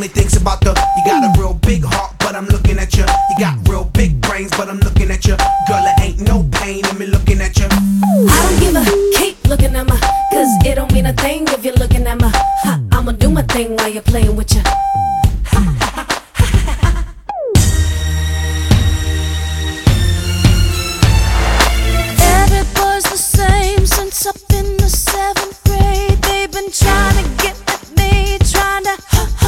only thinks about the. You got a real big heart, but I'm looking at you. You got real big brains, but I'm looking at you. Girl, it ain't no pain in me looking at you. I don't give a keep looking at me, cause it don't mean a thing if you're looking at me. I'ma do my thing while you're playing with you. Every boy's the same since up in the 7th grade. They've been trying to get at me, trying to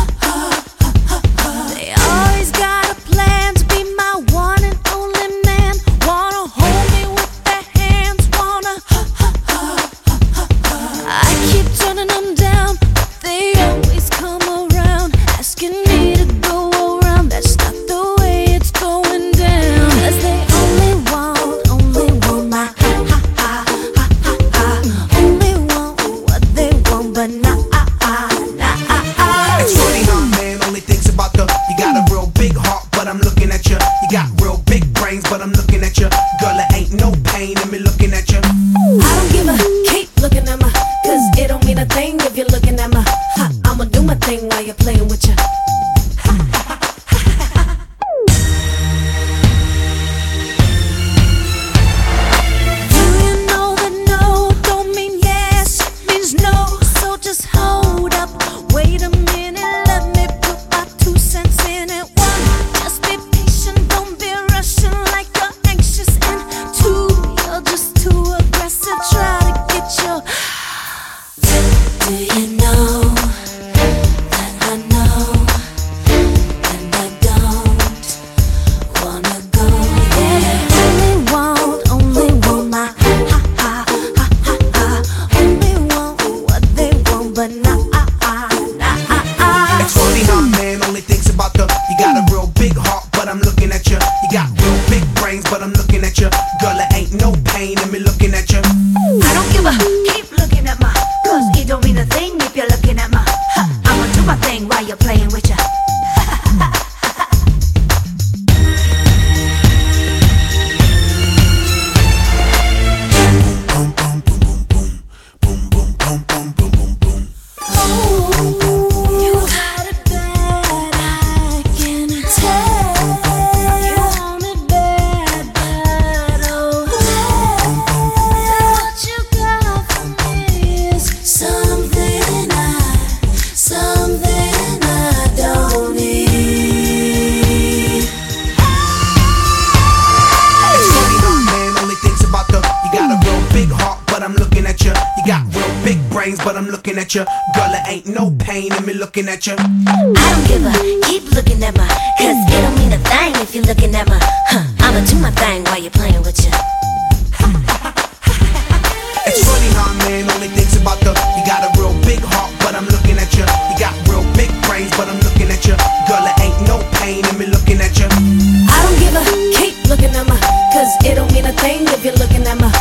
They always got a plan to be my one and only man. Wanna hold me with their hands, wanna I keep turning them down, but they always come around, asking me to go around. That's not the way it's going down. Cause they only want my only want what they want, but not It's funny how a man only thinks about the. You got a real big heart, but I'm looking at you. You got real big brains, but I'm looking at you. Girl, it ain't no pain in me looking at you. I don't give a keep looking at me, cause it don't mean a thing if you're looking at me. I'ma do my thing while you're playing with you. Do you know that no don't mean yes, it means no. So just hold up, wait a minute, let me put my 2 cents in it. 1, just be patient, don't be rushing like you're anxious. And 2, you're just too aggressive, try to get your Do you know that I know, and I don't wanna go there. Only want my only want what they want, but not It's funny how a man only thinks about the. You got a real big heart, but I'm looking at you. You got real big brains, but I'm looking at you. Girl, it ain't no pain in me looking at you. I don't give a keep looking at me, cause it don't mean a thing if you're looking at me. I'ma do my thing while you're playing with ya. You got it bad, I can tell. You want it bad, oh. What you got for me is something I don't need. It's funny how a man only thinks about the. You got a real big heart, but I'm looking at you. You got real big brains, but I'm looking at you. Girl, it ain't no pain in me looking at you. I don't give a keep looking at me, cause it don't mean a thing if you're looking at me. I'ma do my thing while you're playing with ya. It's funny how a man only thinks about the. You got a real big heart, but I'm looking at you. You got real big brains, but I'm looking at you. Girl, it ain't no pain in me looking at you. I don't give a keep looking at me, cause it don't mean a thing if you're looking at me.